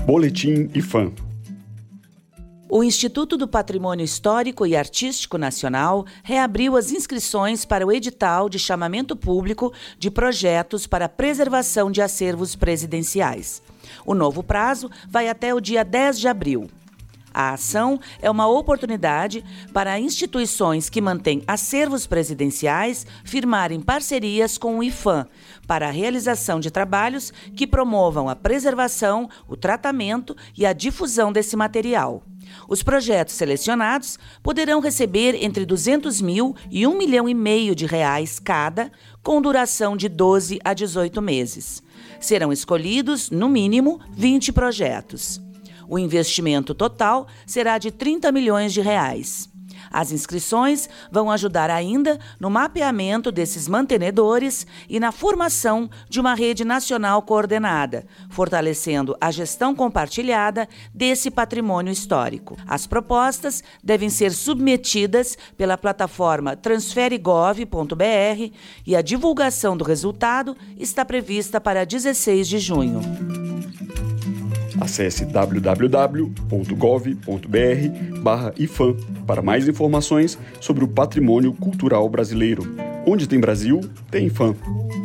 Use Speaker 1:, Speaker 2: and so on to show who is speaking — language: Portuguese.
Speaker 1: Boletim IFAM.
Speaker 2: O Instituto do Patrimônio Histórico e Artístico Nacional reabriu as inscrições para o edital de chamamento público de projetos para preservação de acervos presidenciais. O novo prazo vai até o dia 10 de abril. A ação é uma oportunidade para instituições que mantêm acervos presidenciais firmarem parcerias com o IFAM para a realização de trabalhos que promovam a preservação, o tratamento e a difusão desse material. Os projetos selecionados poderão receber entre 200 mil e R$1,5 milhão de reais cada, com duração de 12 a 18 meses. Serão escolhidos, no mínimo, 20 projetos. O investimento total será de R$30 milhões. As inscrições vão ajudar ainda no mapeamento desses mantenedores e na formação de uma rede nacional coordenada, fortalecendo a gestão compartilhada desse patrimônio histórico. As propostas devem ser submetidas pela plataforma transferegov.br e a divulgação do resultado está prevista para 16 de junho.
Speaker 1: Acesse www.gov.br/IFAM para mais informações sobre o patrimônio cultural brasileiro. Onde tem Brasil, tem IFAM.